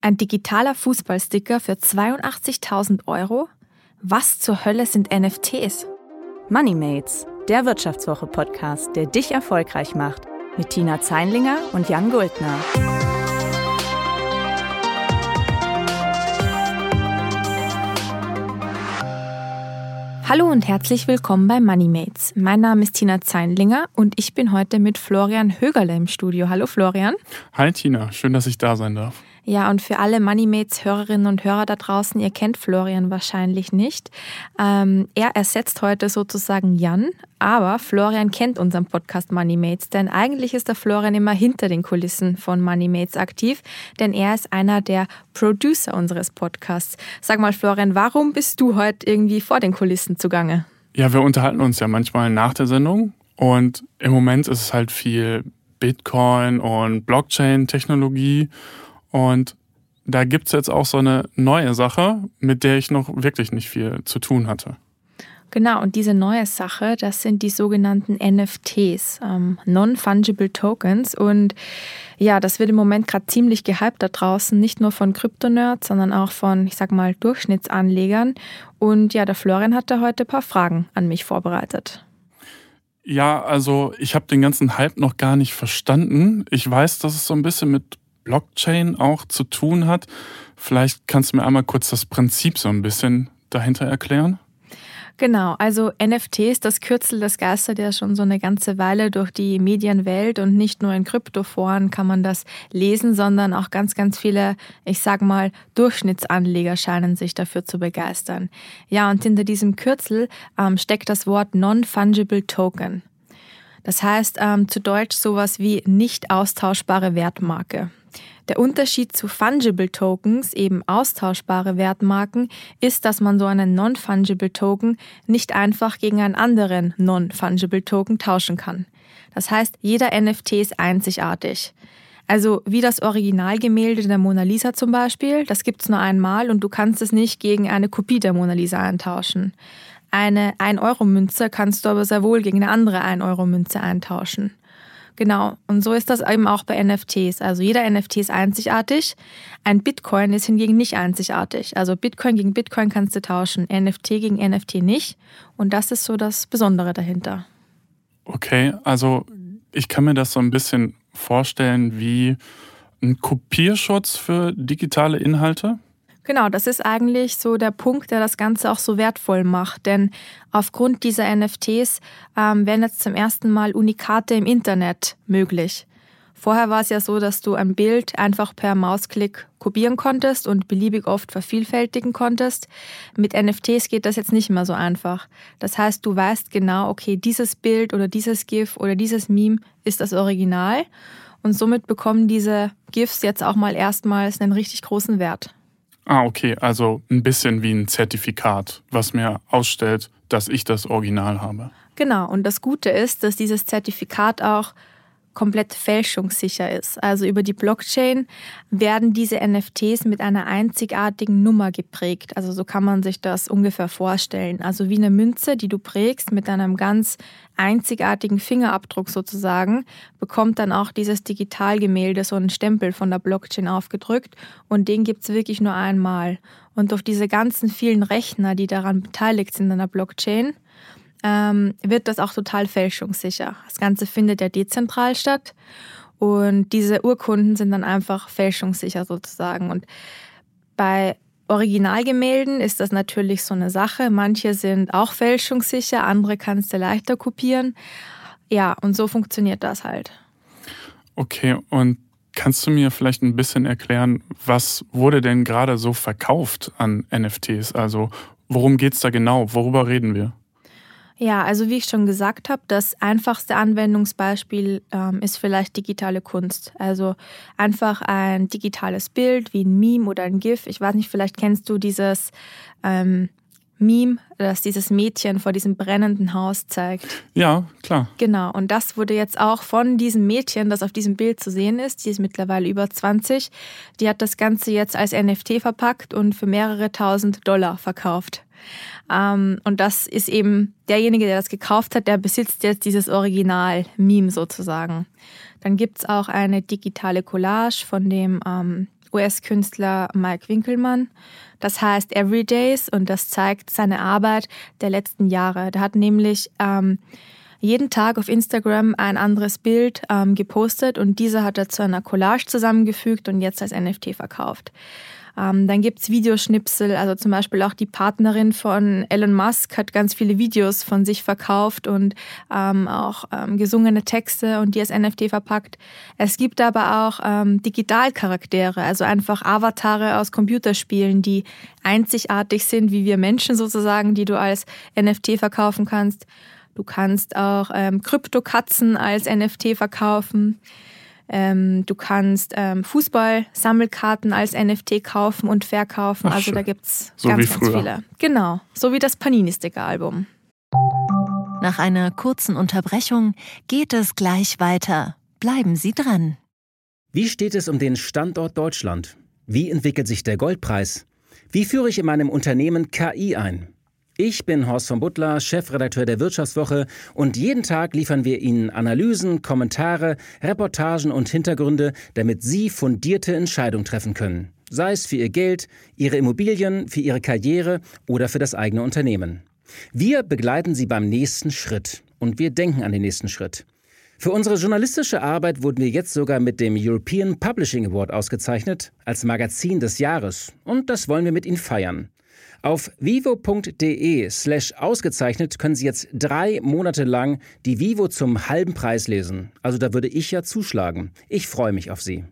Ein digitaler Fußballsticker für 82.000 Euro? Was zur Hölle sind NFTs? Moneymates, der Wirtschaftswoche-Podcast, der dich erfolgreich macht. Mit Tina Zeinlinger und Jan Guldner. Hallo und herzlich willkommen bei Moneymates. Mein Name ist Tina Zeinlinger und ich bin heute mit Florian Högerle im Studio. Hallo Florian. Hi Tina, schön, dass ich da sein darf. Ja, und für alle Moneymates-Hörerinnen und Hörer da draußen, ihr kennt Florian wahrscheinlich nicht. Er ersetzt heute sozusagen Jan, aber Florian kennt unseren Podcast Moneymates, denn eigentlich ist der Florian immer hinter den Kulissen von Moneymates aktiv, denn er ist einer der Producer unseres Podcasts. Sag mal Florian, warum bist du heute irgendwie vor den Kulissen zugange? Ja, wir unterhalten uns ja manchmal nach der Sendung und im Moment ist es halt viel Bitcoin und Blockchain-Technologie. Und da gibt es jetzt auch so eine neue Sache, mit der ich noch wirklich nicht viel zu tun hatte. Genau, und diese neue Sache, das sind die sogenannten NFTs, Non-Fungible Tokens. Und ja, das wird im Moment gerade ziemlich gehypt da draußen, nicht nur von Krypto-Nerds, sondern auch von, ich sag mal, Durchschnittsanlegern. Und ja, der Florian hat da heute ein paar Fragen an mich vorbereitet. Ja, also ich habe den ganzen Hype noch gar nicht verstanden. Ich weiß, dass es so ein bisschen mit Blockchain auch zu tun hat. Vielleicht kannst du mir einmal kurz das Prinzip so ein bisschen dahinter erklären? Genau, also NFTs, das Kürzel, das geistert ja schon so eine ganze Weile durch die Medienwelt und nicht nur in Kryptoforen kann man das lesen, sondern auch ganz, ganz viele, ich sag mal, Durchschnittsanleger scheinen sich dafür zu begeistern. Ja, und hinter diesem Kürzel steckt das Wort Non-Fungible Token. Das heißt zu Deutsch sowas wie nicht austauschbare Wertmarke. Der Unterschied zu Fungible Tokens, eben austauschbare Wertmarken, ist, dass man so einen Non-Fungible Token nicht einfach gegen einen anderen Non-Fungible Token tauschen kann. Das heißt, jeder NFT ist einzigartig. Also wie das Originalgemälde der Mona Lisa zum Beispiel, das gibt's nur einmal und du kannst es nicht gegen eine Kopie der Mona Lisa eintauschen. Eine 1-Euro-Münze kannst du aber sehr wohl gegen eine andere 1-Euro-Münze eintauschen. Genau, und so ist das eben auch bei NFTs. Also jeder NFT ist einzigartig, ein Bitcoin ist hingegen nicht einzigartig. Also Bitcoin gegen Bitcoin kannst du tauschen, NFT gegen NFT nicht. Und das ist so das Besondere dahinter. Okay, also ich kann mir das so ein bisschen vorstellen wie ein Kopierschutz für digitale Inhalte. Genau, das ist eigentlich so der Punkt, der das Ganze auch so wertvoll macht. Denn aufgrund dieser NFTs werden jetzt zum ersten Mal Unikate im Internet möglich. Vorher war es ja so, dass du ein Bild einfach per Mausklick kopieren konntest und beliebig oft vervielfältigen konntest. Mit NFTs geht das jetzt nicht mehr so einfach. Das heißt, du weißt genau, okay, dieses Bild oder dieses GIF oder dieses Meme ist das Original. Und somit bekommen diese GIFs jetzt auch mal erstmals einen richtig großen Wert. Ah, okay, also ein bisschen wie ein Zertifikat, was mir ausstellt, dass ich das Original habe. Genau, und das Gute ist, dass dieses Zertifikat auch komplett fälschungssicher ist. Also über die Blockchain werden diese NFTs mit einer einzigartigen Nummer geprägt. Also so kann man sich das ungefähr vorstellen. Also wie eine Münze, die du prägst mit einem ganz einzigartigen Fingerabdruck sozusagen, bekommt dann auch dieses Digitalgemälde so einen Stempel von der Blockchain aufgedrückt und den gibt's wirklich nur einmal. Und durch diese ganzen vielen Rechner, die daran beteiligt sind an der Blockchain, wird das auch total fälschungssicher. Das Ganze findet ja dezentral statt und diese Urkunden sind dann einfach fälschungssicher sozusagen. Und bei Originalgemälden ist das natürlich so eine Sache. Manche sind auch fälschungssicher, andere kannst du leichter kopieren. Ja, und so funktioniert das halt. Okay, und kannst du mir vielleicht ein bisschen erklären, was wurde denn gerade so verkauft an NFTs? Also worum geht's da genau? Worüber reden wir? Ja, also wie ich schon gesagt habe, das einfachste Anwendungsbeispiel ist vielleicht digitale Kunst. Also einfach ein digitales Bild wie ein Meme oder ein GIF. Ich weiß nicht, vielleicht kennst du dieses Meme, das dieses Mädchen vor diesem brennenden Haus zeigt. Ja, klar. Genau, und das wurde jetzt auch von diesem Mädchen, das auf diesem Bild zu sehen ist, die ist mittlerweile über 20, die hat das Ganze jetzt als NFT verpackt und für mehrere $1.000 verkauft. Und das ist eben derjenige, der das gekauft hat, der besitzt jetzt dieses Original-Meme sozusagen. Dann gibt's auch eine digitale Collage von dem US-Künstler Mike Winkelmann. Das heißt Everydays und das zeigt seine Arbeit der letzten Jahre. Der hat nämlich jeden Tag auf Instagram ein anderes Bild gepostet und diese hat er zu einer Collage zusammengefügt und jetzt als NFT verkauft. Dann gibt's Videoschnipsel, also zum Beispiel auch die Partnerin von Elon Musk hat ganz viele Videos von sich verkauft und auch gesungene Texte und die als NFT verpackt. Es gibt aber auch Digitalcharaktere, also einfach Avatare aus Computerspielen, die einzigartig sind, wie wir Menschen sozusagen, die du als NFT verkaufen kannst. Du kannst auch Kryptokatzen als NFT verkaufen. Du kannst Fußball-Sammelkarten als NFT kaufen und verkaufen. Ach, also schön. da gibt's So ganz, wie ganz früher. viele. Genau, so wie das Panini-Sticker-Album. Nach einer kurzen Unterbrechung geht es gleich weiter. Bleiben Sie dran. Wie steht es um den Standort Deutschland? Wie entwickelt sich der Goldpreis? Wie führe ich in meinem Unternehmen KI ein? Ich bin Horst von Butler, Chefredakteur der Wirtschaftswoche und jeden Tag liefern wir Ihnen Analysen, Kommentare, Reportagen und Hintergründe, damit Sie fundierte Entscheidungen treffen können. Sei es für Ihr Geld, Ihre Immobilien, für Ihre Karriere oder für das eigene Unternehmen. Wir begleiten Sie beim nächsten Schritt und wir denken an den nächsten Schritt. Für unsere journalistische Arbeit wurden wir jetzt sogar mit dem European Publishing Award ausgezeichnet als Magazin des Jahres und das wollen wir mit Ihnen feiern. Auf vivo.de/ausgezeichnet können Sie jetzt 3 Monate lang die Vivo zum halben Preis lesen. Also da würde ich ja zuschlagen. Ich freue mich auf Sie.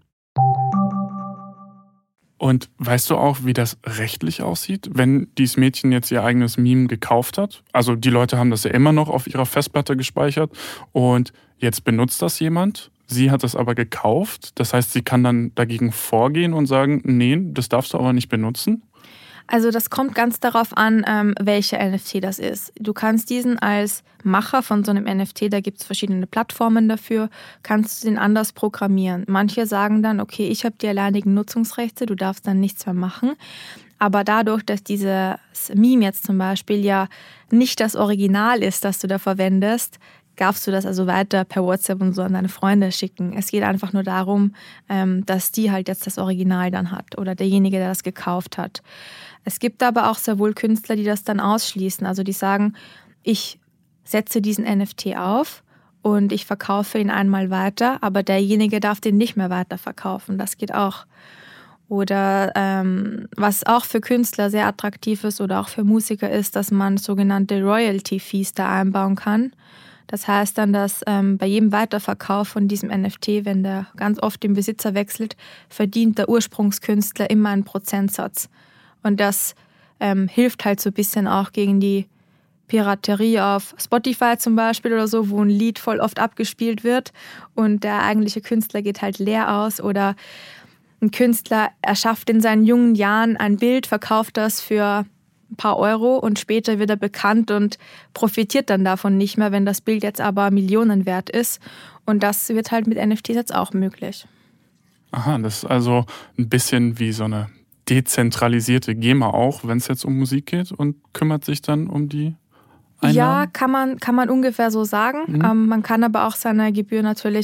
Und weißt du auch, wie das rechtlich aussieht, wenn dieses Mädchen jetzt ihr eigenes Meme gekauft hat? Also die Leute haben das ja immer noch auf ihrer Festplatte gespeichert und jetzt benutzt das jemand. Sie hat das aber gekauft. Das heißt, sie kann dann dagegen vorgehen und sagen, nee, das darfst du aber nicht benutzen. Also das kommt ganz darauf an, welcher NFT das ist. Du kannst diesen als Macher von so einem NFT, da gibt es verschiedene Plattformen dafür, kannst du den anders programmieren. Manche sagen dann, okay, ich habe die alleinigen Nutzungsrechte, du darfst dann nichts mehr machen. Aber dadurch, dass dieses Meme jetzt zum Beispiel ja nicht das Original ist, das du da verwendest, darfst du das also weiter per WhatsApp und so an deine Freunde schicken. Es geht einfach nur darum, dass die halt jetzt das Original dann hat oder derjenige, der das gekauft hat. Es gibt aber auch sehr wohl Künstler, die das dann ausschließen. Also die sagen, ich setze diesen NFT auf und ich verkaufe ihn einmal weiter, aber derjenige darf den nicht mehr weiterverkaufen. Das geht auch. Oder was auch für Künstler sehr attraktiv ist oder auch für Musiker ist, dass man sogenannte Royalty-Fees da einbauen kann. Das heißt dann, dass bei jedem Weiterverkauf von diesem NFT, wenn der ganz oft den Besitzer wechselt, verdient der Ursprungskünstler immer einen Prozentsatz. Und das hilft halt so ein bisschen auch gegen die Piraterie auf Spotify zum Beispiel oder so, wo ein Lied voll oft abgespielt wird und der eigentliche Künstler geht halt leer aus. Oder ein Künstler erschafft in seinen jungen Jahren ein Bild, verkauft das für ein paar Euro und später wird er bekannt und profitiert dann davon nicht mehr, wenn das Bild jetzt aber Millionen wert ist. Und das wird halt mit NFTs jetzt auch möglich. Aha, das ist also ein bisschen wie so eine dezentralisierte GEMA auch, wenn es jetzt um Musik geht und kümmert sich dann um die Einnahmen? Ja, kann man ungefähr so sagen. Man kann aber auch seine Gebühr natürlich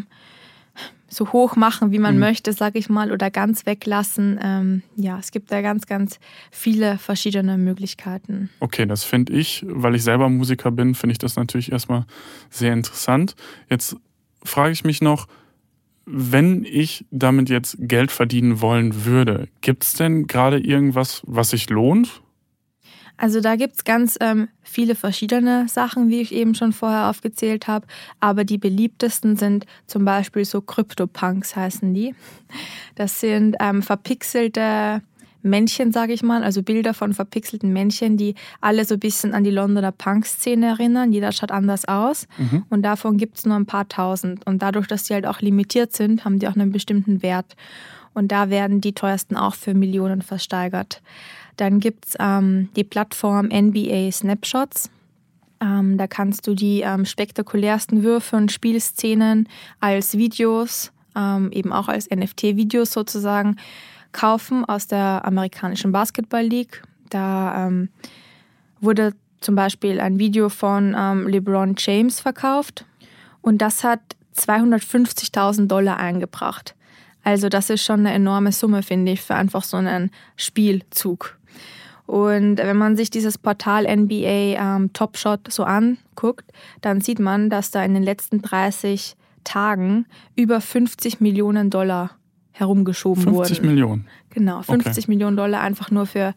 so hoch machen, wie man möchte, sage ich mal, oder ganz weglassen. Ja, es gibt da ganz, ganz viele verschiedene Möglichkeiten. Okay, das finde ich, weil ich selber Musiker bin, finde ich das natürlich erstmal sehr interessant. Jetzt frage ich mich noch, wenn ich damit jetzt Geld verdienen wollen würde, gibt es denn gerade irgendwas, was sich lohnt? Also da gibt's ganz viele verschiedene Sachen, wie ich eben schon vorher aufgezählt habe. Aber die beliebtesten sind zum Beispiel so CryptoPunks heißen die. Das sind verpixelte Männchen, sage ich mal, also Bilder von verpixelten Männchen, die alle so ein bisschen an die Londoner Punk-Szene erinnern. Jeder schaut anders aus und davon gibt's nur ein paar tausend. Und dadurch, dass die halt auch limitiert sind, haben die auch einen bestimmten Wert. Und da werden die teuersten auch für Millionen versteigert. Dann gibt's die Plattform NBA Snapshots. Da kannst du die spektakulärsten Würfe und Spielszenen als Videos, eben auch als NFT-Videos sozusagen, kaufen aus der amerikanischen Basketball League. Da wurde zum Beispiel ein Video von LeBron James verkauft und das hat $250.000 eingebracht. Also das ist schon eine enorme Summe, finde ich, für einfach so einen Spielzug. Und wenn man sich dieses Portal NBA Top Shot so anguckt, dann sieht man, dass da in den letzten 30 Tagen über $50 Millionen herumgeschoben wurden. 50 Millionen? Genau, 50 Millionen einfach nur für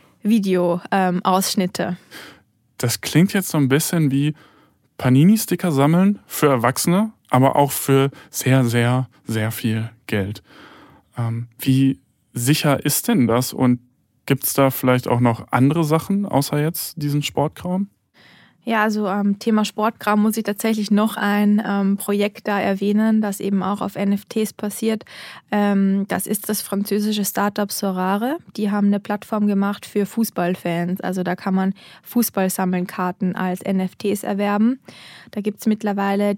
Video-Ausschnitte. Das klingt jetzt so ein bisschen wie Panini-Sticker sammeln für Erwachsene, aber auch für sehr, sehr, sehr viel Geld. Wie sicher ist denn das und gibt es da vielleicht auch noch andere Sachen, außer jetzt diesen Sportkram? Ja, also am Thema Sportkram muss ich tatsächlich noch ein Projekt da erwähnen, das eben auch auf NFTs passiert. Das ist das französische Startup Sorare. Die haben eine Plattform gemacht für Fußballfans. Also da kann man Fußballsammelkarten als NFTs erwerben. Da gibt es mittlerweile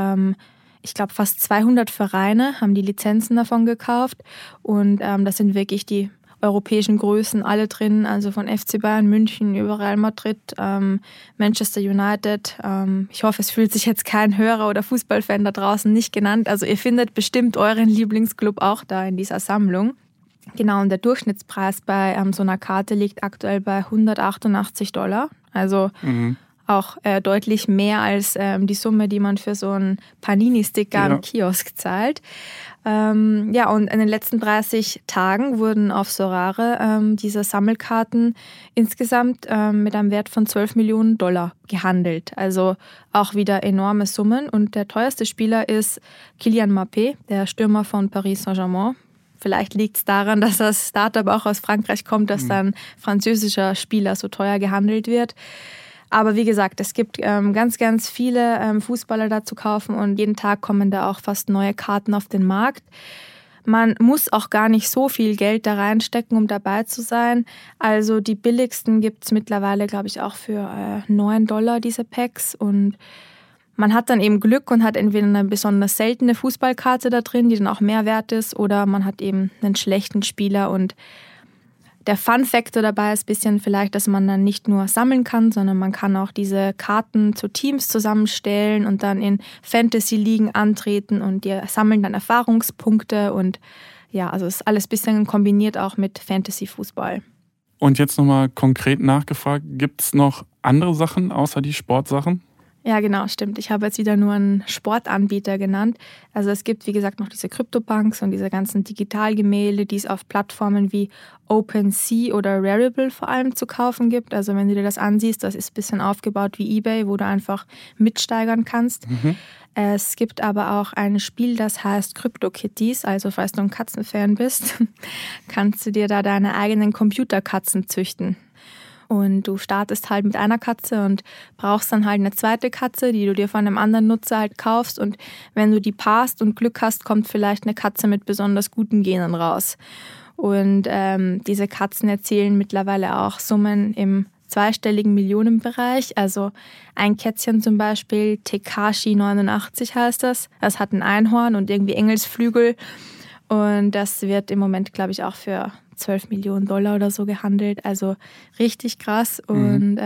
ich glaube, fast 200 Vereine haben die Lizenzen davon gekauft. Und das sind wirklich die europäischen Größen alle drin, also von FC Bayern München über Real Madrid, Manchester United. Ich hoffe, es fühlt sich jetzt kein Hörer oder Fußballfan da draußen nicht genannt. Also ihr findet bestimmt euren Lieblingsclub auch da in dieser Sammlung. Genau, und der Durchschnittspreis bei so einer Karte liegt aktuell bei $188. Also auch deutlich mehr als die Summe, die man für so einen Panini-Sticker am Kiosk zahlt. Und in den letzten 30 Tagen wurden auf Sorare diese Sammelkarten insgesamt mit einem Wert von $12 Millionen gehandelt. Also auch wieder enorme Summen. Und der teuerste Spieler ist Kylian Mbappé, der Stürmer von Paris Saint-Germain. Vielleicht liegt es daran, dass das Startup auch aus Frankreich kommt, dass dann französischer Spieler so teuer gehandelt wird. Aber wie gesagt, es gibt ganz, ganz viele Fußballer da zu kaufen und jeden Tag kommen da auch fast neue Karten auf den Markt. Man muss auch gar nicht so viel Geld da reinstecken, um dabei zu sein. Also die billigsten gibt es mittlerweile, glaube ich, auch für $9 diese Packs. Und man hat dann eben Glück und hat entweder eine besonders seltene Fußballkarte da drin, die dann auch mehr wert ist, oder man hat eben einen schlechten Spieler. Und der Fun-Faktor dabei ist ein bisschen vielleicht, dass man dann nicht nur sammeln kann, sondern man kann auch diese Karten zu Teams zusammenstellen und dann in Fantasy-Ligen antreten und die sammeln dann Erfahrungspunkte und ja, also ist alles ein bisschen kombiniert auch mit Fantasy-Fußball. Und jetzt nochmal konkret nachgefragt, gibt es noch andere Sachen außer die Sportsachen? Ja, genau, stimmt. Ich habe jetzt wieder nur einen Sportanbieter genannt. Also es gibt, wie gesagt, noch diese CryptoPunks und diese ganzen Digitalgemälde, die es auf Plattformen wie OpenSea oder Rarible vor allem zu kaufen gibt. Also wenn du dir das ansiehst, das ist ein bisschen aufgebaut wie eBay, wo du einfach mitsteigern kannst. Es gibt aber auch ein Spiel, das heißt CryptoKitties. Also falls du ein Katzenfan bist, kannst du dir da deine eigenen Computerkatzen züchten. Und du startest halt mit einer Katze und brauchst dann halt eine zweite Katze, die du dir von einem anderen Nutzer halt kaufst. Und wenn du die paarst und Glück hast, kommt vielleicht eine Katze mit besonders guten Genen raus. Und diese Katzen erzielen mittlerweile auch Summen im zweistelligen Millionenbereich. Also ein Kätzchen zum Beispiel, Tekashi 89 heißt das. Das hat ein Einhorn und irgendwie Engelsflügel. Und das wird im Moment, glaube ich, auch für $12 Millionen oder so gehandelt. Also richtig krass. Und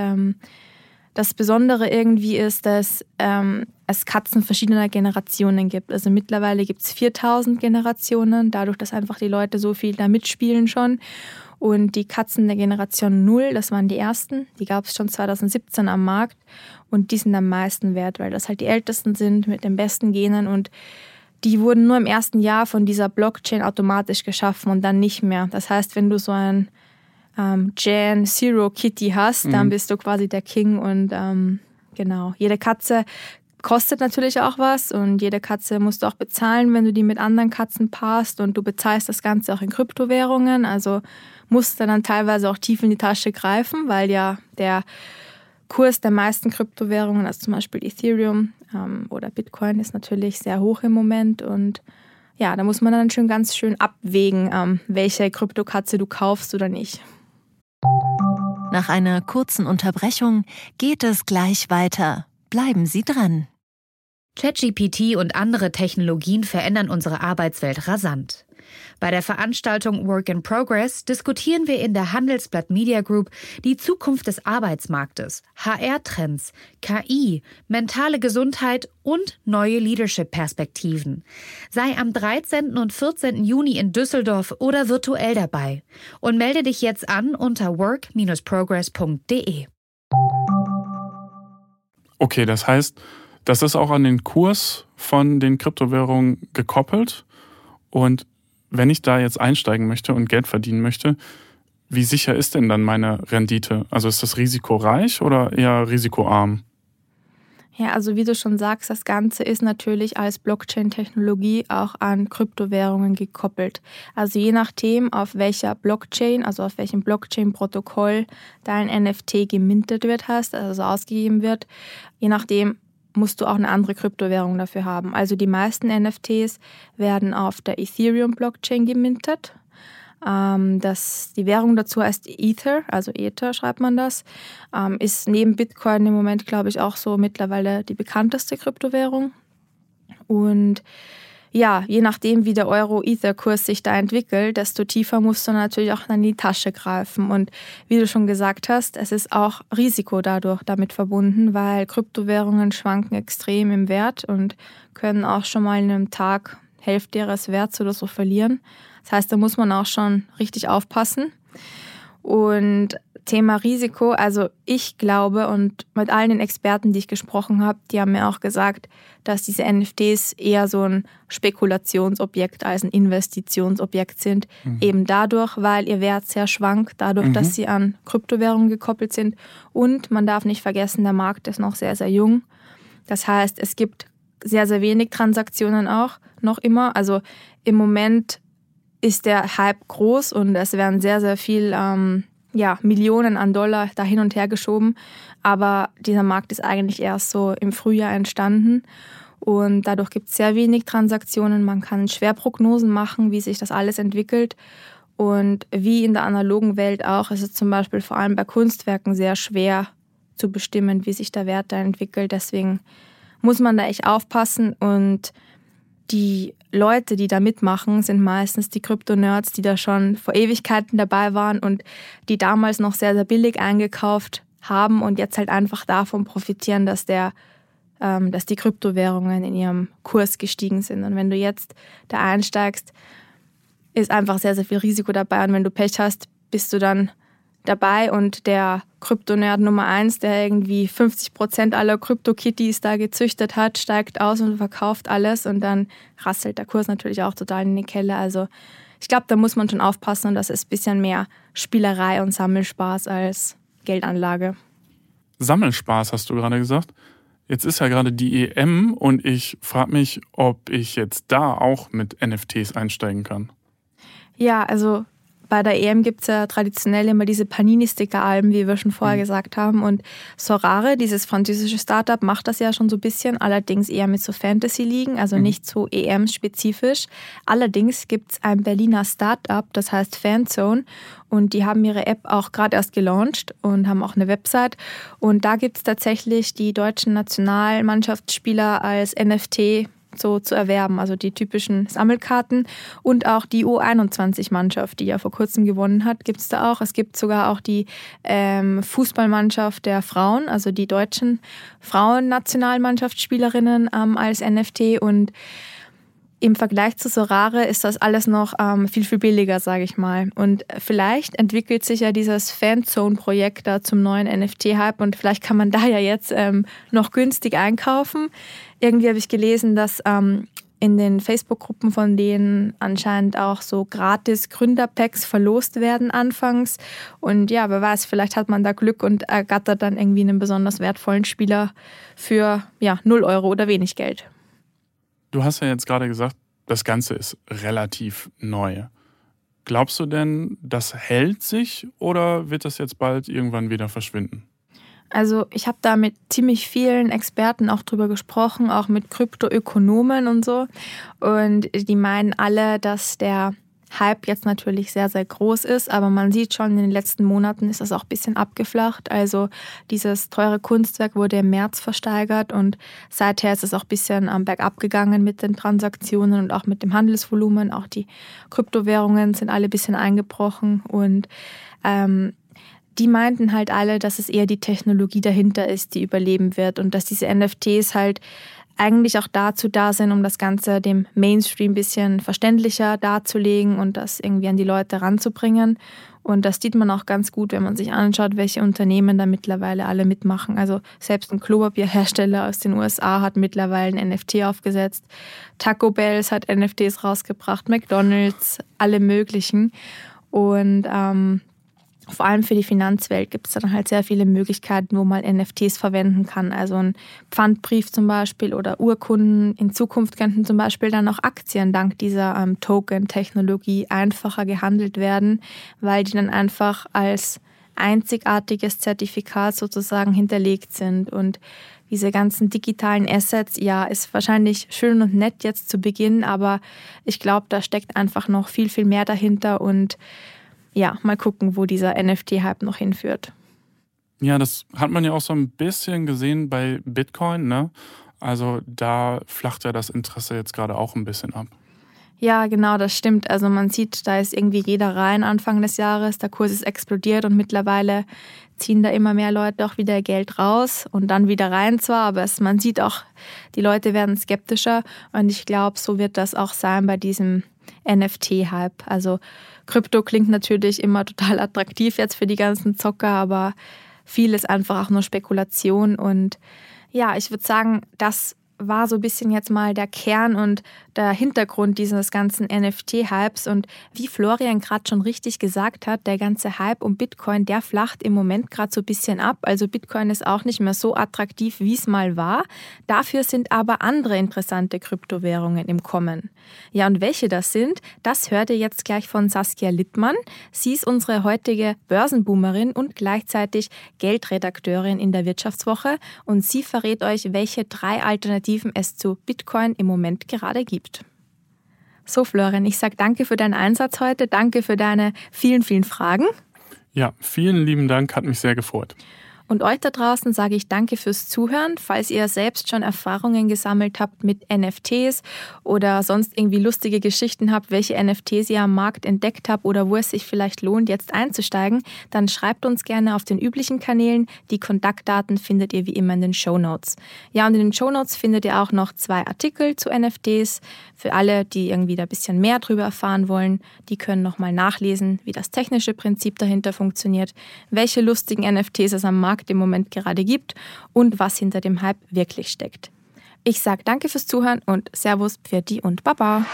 das Besondere irgendwie ist, dass es Katzen verschiedener Generationen gibt. Also mittlerweile gibt es 4000 Generationen, dadurch, dass einfach die Leute so viel da mitspielen schon. Und die Katzen der Generation 0, das waren die ersten, die gab es schon 2017 am Markt. Und die sind am meisten wert, weil das halt die ältesten sind mit den besten Genen und die wurden nur im ersten Jahr von dieser Blockchain automatisch geschaffen und dann nicht mehr. Das heißt, wenn du so ein Gen Zero Kitty hast, dann bist du quasi der King und genau. Jede Katze kostet natürlich auch was und jede Katze musst du auch bezahlen, wenn du die mit anderen Katzen paarst und du bezahlst das Ganze auch in Kryptowährungen. Also musst du dann teilweise auch tief in die Tasche greifen, weil ja der Kurs der meisten Kryptowährungen, also zum Beispiel Ethereum oder Bitcoin, ist natürlich sehr hoch im Moment. Und ja, da muss man dann schon ganz schön abwägen, welche Kryptokatze du kaufst oder nicht. Nach einer kurzen Unterbrechung geht es gleich weiter. Bleiben Sie dran. ChatGPT und andere Technologien verändern unsere Arbeitswelt rasant. Bei der Veranstaltung Work in Progress diskutieren wir in der Handelsblatt Media Group die Zukunft des Arbeitsmarktes, HR-Trends, KI, mentale Gesundheit und neue Leadership-Perspektiven. Sei am 13. und 14. Juni in Düsseldorf oder virtuell dabei und melde dich jetzt an unter work-progress.de. Okay, das heißt, das ist auch an den Kurs von den Kryptowährungen gekoppelt. Und wenn ich da jetzt einsteigen möchte und Geld verdienen möchte, wie sicher ist denn dann meine Rendite? Also ist das risikoreich oder eher risikoarm? Ja, also wie du schon sagst, das Ganze ist natürlich als Blockchain-Technologie auch an Kryptowährungen gekoppelt. Also je nachdem, auf welcher Blockchain, also auf welchem Blockchain-Protokoll dein NFT gemintet wird also ausgegeben wird, je nachdem musst du auch eine andere Kryptowährung dafür haben. Also die meisten NFTs werden auf der Ethereum-Blockchain gemintet. Die Währung dazu heißt Ether, also Ether schreibt man das. Ist neben Bitcoin im Moment, glaube ich, auch so mittlerweile die bekannteste Kryptowährung. Und ja, je nachdem, wie der Euro-Ether-Kurs sich da entwickelt, desto tiefer musst du natürlich auch in die Tasche greifen. Und wie du schon gesagt hast, es ist auch Risiko damit verbunden, weil Kryptowährungen schwanken extrem im Wert und können auch schon mal in einem Tag Hälfte ihres Werts oder so verlieren. Das heißt, da muss man auch schon richtig aufpassen. Und Thema Risiko, also ich glaube und mit allen den Experten, die ich gesprochen habe, die haben mir auch gesagt, dass diese NFTs eher so ein Spekulationsobjekt als ein Investitionsobjekt sind. Eben dadurch, weil ihr Wert sehr schwankt, dadurch, dass sie an Kryptowährungen gekoppelt sind. Und man darf nicht vergessen, der Markt ist noch sehr, sehr jung. Das heißt, es gibt sehr, sehr wenig Transaktionen auch noch immer. Also im Moment ist der Hype groß und es werden sehr, sehr viel Millionen an Dollar da hin und her geschoben. Aber dieser Markt ist eigentlich erst so im Frühjahr entstanden. Und dadurch gibt es sehr wenig Transaktionen. Man kann schwer Prognosen machen, wie sich das alles entwickelt. Und wie in der analogen Welt auch, ist es zum Beispiel vor allem bei Kunstwerken sehr schwer zu bestimmen, wie sich der Wert da entwickelt. Deswegen muss man da echt aufpassen. Und die Leute, die da mitmachen, sind meistens die Krypto-Nerds, die da schon vor Ewigkeiten dabei waren und die damals noch sehr, sehr billig eingekauft haben und jetzt halt einfach davon profitieren, dass die Kryptowährungen in ihrem Kurs gestiegen sind. Und wenn du jetzt da einsteigst, ist einfach sehr, sehr viel Risiko dabei. Und wenn du Pech hast, bist du dann dabei und der Krypto-Nerd Nummer 1, der irgendwie 50% aller Krypto-Kitties da gezüchtet hat, steigt aus und verkauft alles und dann rasselt der Kurs natürlich auch total in die Keller. Also ich glaube, da muss man schon aufpassen und das ist ein bisschen mehr Spielerei und Sammelspaß als Geldanlage. Sammelspaß hast du gerade gesagt. Jetzt ist ja gerade die EM und ich frage mich, ob ich jetzt da auch mit NFTs einsteigen kann. Ja, also bei der EM gibt es ja traditionell immer diese Panini-Sticker-Alben, wie wir schon vorher gesagt haben. Und Sorare, dieses französische Startup, macht das ja schon so ein bisschen, allerdings eher mit so Fantasy-Ligen, also nicht so EM-spezifisch. Allerdings gibt es ein Berliner Startup, das heißt Fanzone. Und die haben ihre App auch gerade erst gelauncht und haben auch eine Website. Und da gibt es tatsächlich die deutschen Nationalmannschaftsspieler als NFT so zu erwerben, also die typischen Sammelkarten und auch die U21-Mannschaft, die ja vor kurzem gewonnen hat, gibt es da auch. Es gibt sogar auch die Fußballmannschaft der Frauen, also die deutschen Frauen-Nationalmannschaftsspielerinnen als NFT und im Vergleich zu Sorare ist das alles noch viel, viel billiger, sage ich mal. Und vielleicht entwickelt sich ja dieses Fanzone-Projekt da zum neuen NFT-Hype und vielleicht kann man da ja jetzt noch günstig einkaufen. Irgendwie habe ich gelesen, dass in den Facebook-Gruppen von denen anscheinend auch so gratis Gründerpacks verlost werden anfangs. Und ja, wer weiß, vielleicht hat man da Glück und ergattert dann irgendwie einen besonders wertvollen Spieler für 0 Euro oder wenig Geld. Du hast ja jetzt gerade gesagt, das Ganze ist relativ neu. Glaubst du denn, das hält sich oder wird das jetzt bald irgendwann wieder verschwinden? Also ich habe da mit ziemlich vielen Experten auch drüber gesprochen, auch mit Kryptoökonomen und so. Und die meinen alle, dass der Hype jetzt natürlich sehr, sehr groß ist, aber man sieht schon, in den letzten Monaten ist das auch ein bisschen abgeflacht. Also dieses teure Kunstwerk wurde im März versteigert und seither ist es auch ein bisschen bergab gegangen mit den Transaktionen und auch mit dem Handelsvolumen. Auch die Kryptowährungen sind alle ein bisschen eingebrochen und die meinten halt alle, dass es eher die Technologie dahinter ist, die überleben wird und dass diese NFTs halt eigentlich auch dazu da sind, um das Ganze dem Mainstream ein bisschen verständlicher darzulegen und das irgendwie an die Leute ranzubringen. Und das sieht man auch ganz gut, wenn man sich anschaut, welche Unternehmen da mittlerweile alle mitmachen. Also selbst ein Klopapierhersteller aus den USA hat mittlerweile ein NFT aufgesetzt. Taco Bell hat NFTs rausgebracht, McDonald's, alle möglichen. Und vor allem für die Finanzwelt gibt es dann halt sehr viele Möglichkeiten, wo man NFTs verwenden kann. Also ein Pfandbrief zum Beispiel oder Urkunden. In Zukunft könnten zum Beispiel dann auch Aktien dank dieser Token-Technologie einfacher gehandelt werden, weil die dann einfach als einzigartiges Zertifikat sozusagen hinterlegt sind. Und diese ganzen digitalen Assets, ja, ist wahrscheinlich schön und nett jetzt zu Beginn, aber ich glaube, da steckt einfach noch viel, viel mehr dahinter und ja, mal gucken, wo dieser NFT-Hype noch hinführt. Ja, das hat man ja auch so ein bisschen gesehen bei Bitcoin, ne? Also da flacht ja das Interesse jetzt gerade auch ein bisschen ab. Ja, genau, das stimmt. Also man sieht, da ist irgendwie jeder rein Anfang des Jahres, der Kurs ist explodiert und mittlerweile ziehen da immer mehr Leute auch wieder Geld raus und dann wieder rein zwar, aber man sieht auch, die Leute werden skeptischer und ich glaube, so wird das auch sein bei diesem NFT-Hype. Also Krypto klingt natürlich immer total attraktiv jetzt für die ganzen Zocker, aber viel ist einfach auch nur Spekulation und ja, ich würde sagen, das war so ein bisschen jetzt mal der Kern und der Hintergrund dieses ganzen NFT-Hypes. Und wie Florian gerade schon richtig gesagt hat, der ganze Hype um Bitcoin, der flacht im Moment gerade so ein bisschen ab. Also Bitcoin ist auch nicht mehr so attraktiv, wie es mal war. Dafür sind aber andere interessante Kryptowährungen im Kommen. Ja, und welche das sind, das hört ihr jetzt gleich von Saskia Littmann. Sie ist unsere heutige Börsenboomerin und gleichzeitig Geldredakteurin in der Wirtschaftswoche. Und sie verrät euch, welche 3 Alternativen es zu Bitcoin im Moment gerade gibt. So, Florian, ich sage danke für deinen Einsatz heute, danke für deine vielen, vielen Fragen. Ja, vielen lieben Dank, hat mich sehr gefreut. Und euch da draußen sage ich danke fürs Zuhören. Falls ihr selbst schon Erfahrungen gesammelt habt mit NFTs oder sonst irgendwie lustige Geschichten habt, welche NFTs ihr am Markt entdeckt habt oder wo es sich vielleicht lohnt, jetzt einzusteigen, dann schreibt uns gerne auf den üblichen Kanälen. Die Kontaktdaten findet ihr wie immer in den Shownotes. Ja, und in den Shownotes findet ihr auch noch 2 Artikel zu NFTs. Für alle, die irgendwie da ein bisschen mehr drüber erfahren wollen, die können nochmal nachlesen, wie das technische Prinzip dahinter funktioniert, welche lustigen NFTs es am Markt im Moment gerade gibt und was hinter dem Hype wirklich steckt. Ich sage danke fürs Zuhören und Servus, Pfiati und Baba.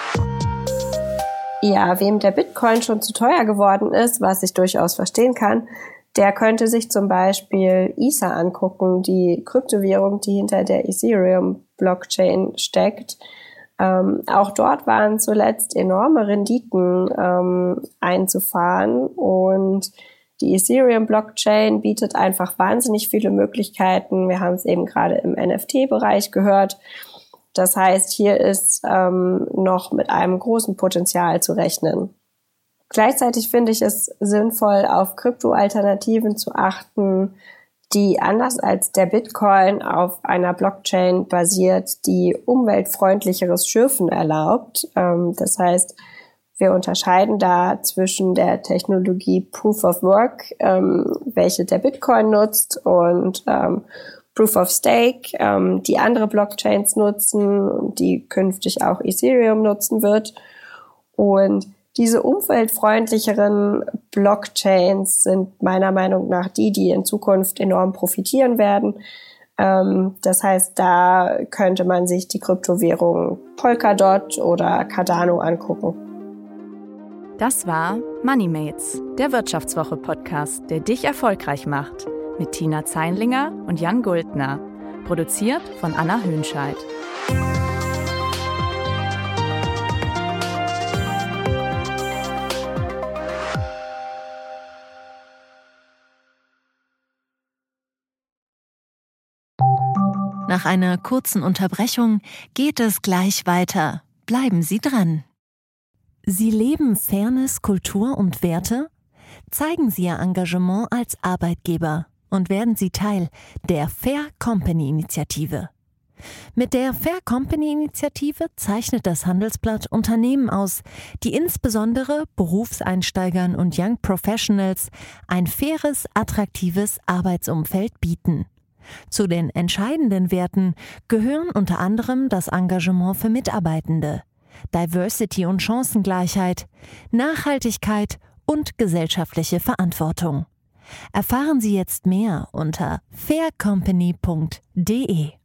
Ja, wem der Bitcoin schon zu teuer geworden ist, was ich durchaus verstehen kann, der könnte sich zum Beispiel Ether angucken, die Kryptowährung, die hinter der Ethereum-Blockchain steckt. Auch dort waren zuletzt enorme Renditen einzufahren und die Ethereum-Blockchain bietet einfach wahnsinnig viele Möglichkeiten. Wir haben es eben gerade im NFT-Bereich gehört. Das heißt, hier ist noch mit einem großen Potenzial zu rechnen. Gleichzeitig finde ich es sinnvoll, auf Kryptoalternativen zu achten, die anders als der Bitcoin auf einer Blockchain basiert, die umweltfreundlicheres Schürfen erlaubt. Das heißt, wir unterscheiden da zwischen der Technologie Proof of Work, welche der Bitcoin nutzt, und Proof of Stake, die andere Blockchains nutzen und die künftig auch Ethereum nutzen wird. Und diese umweltfreundlicheren Blockchains sind meiner Meinung nach die in Zukunft enorm profitieren werden. Das heißt, da könnte man sich die Kryptowährungen Polkadot oder Cardano angucken. Das war MoneyMates, der Wirtschaftswoche-Podcast, der dich erfolgreich macht. Mit Tina Zeinlinger und Jan Guldner. Produziert von Anna Höhnscheid. Nach einer kurzen Unterbrechung geht es gleich weiter. Bleiben Sie dran. Sie leben Fairness, Kultur und Werte? Zeigen Sie Ihr Engagement als Arbeitgeber und werden Sie Teil der Fair Company Initiative. Mit der Fair Company Initiative zeichnet das Handelsblatt Unternehmen aus, die insbesondere Berufseinsteigern und Young Professionals ein faires, attraktives Arbeitsumfeld bieten. Zu den entscheidenden Werten gehören unter anderem das Engagement für Mitarbeitende, Diversity und Chancengleichheit, Nachhaltigkeit und gesellschaftliche Verantwortung. Erfahren Sie jetzt mehr unter faircompany.de.